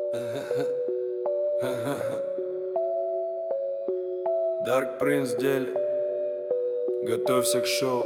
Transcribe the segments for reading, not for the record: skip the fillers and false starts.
Dark Prince в деле. Готовься к шоу.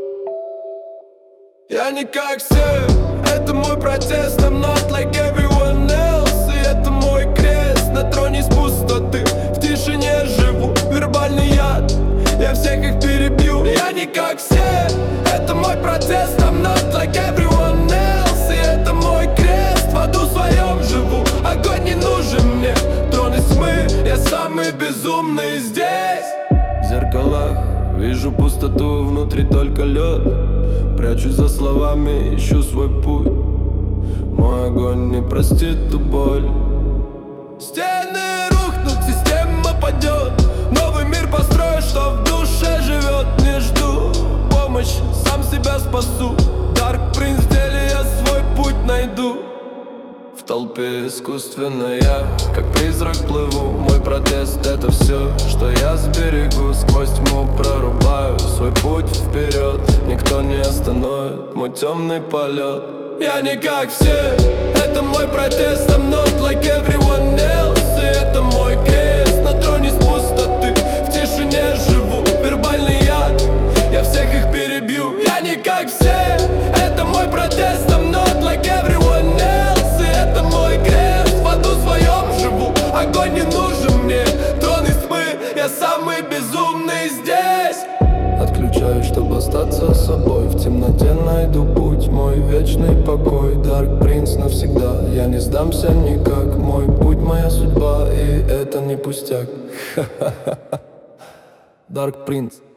Я не как все, это мой протест. I'm not like everyone else. И это мой крест на троне из пустоты. В тишине живу, вербальный яд, я всех их перебью. Я не как все, это мой протест. I'm not like everyone else. И это мой крест, в аду своем живу. Огонь не нужен мне, трон из тьмы, я самый безумный здесь. В зеркалах вижу пустоту, внутри только лед. Прячусь за словами, ищу свой путь. Мой огонь не простит ту боль. Стены рухнут, система падет. Новый мир построю, что в душе живет. Не жду помощи, сам себя спасу. Dark Prince в деле, я свой путь найду. В толпе искусственно я, как призрак плыву. Мой протест — это все, что я сберегу. Сквозь тьму прорубаю свой путь вперед. Никто не остановит мой темный полет. Я не как все, это мой протест. I'm not like everyone else. И это мой крест на троне из пустоты. В тишине живу, вербальный яд, я всех их перебью. Я не как все, это мой протест. I'm not like everyone else. И это мой крест, в аду своем живу. Огонь не нужен мне, трон из тьмы, я самый безумный здесь. Отключаюсь, чтобы остаться собой. В темноте найду путь, мой вечный покой. Dark Prince навсегда, я не сдамся никак. Мой путь, моя судьба, и это не пустяк. Dark Prince.